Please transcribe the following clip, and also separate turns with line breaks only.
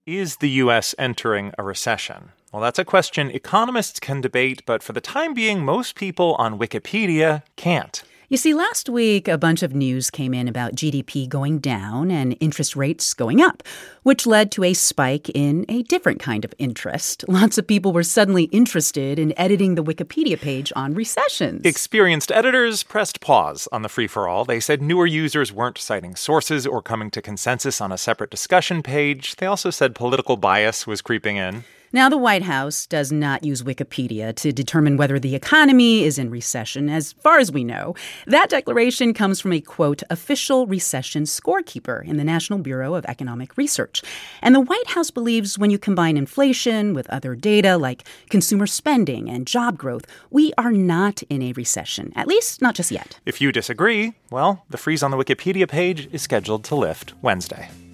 Is the U.S. entering a recession? Well, that's a question economists can debate, but for the time being, most people on Wikipedia can't.
You see, last week, a bunch of news came in about GDP going down and interest rates going up, which led to a spike in a different kind of interest. Lots of people were suddenly interested in editing the Wikipedia page on recessions.
Experienced editors pressed pause on the free-for-all. They said newer users weren't citing sources or coming to consensus on a separate discussion page. They also said political bias was creeping in.
Now, the White House does not use Wikipedia to determine whether the economy is in recession, as far as we know. That declaration comes from a, quote, official recession scorekeeper in the National Bureau of Economic Research. And the White House believes when you combine inflation with other data like consumer spending and job growth, we are not in a recession, at least not just yet.
If you disagree, well, the freeze on the Wikipedia page is scheduled to lift Wednesday.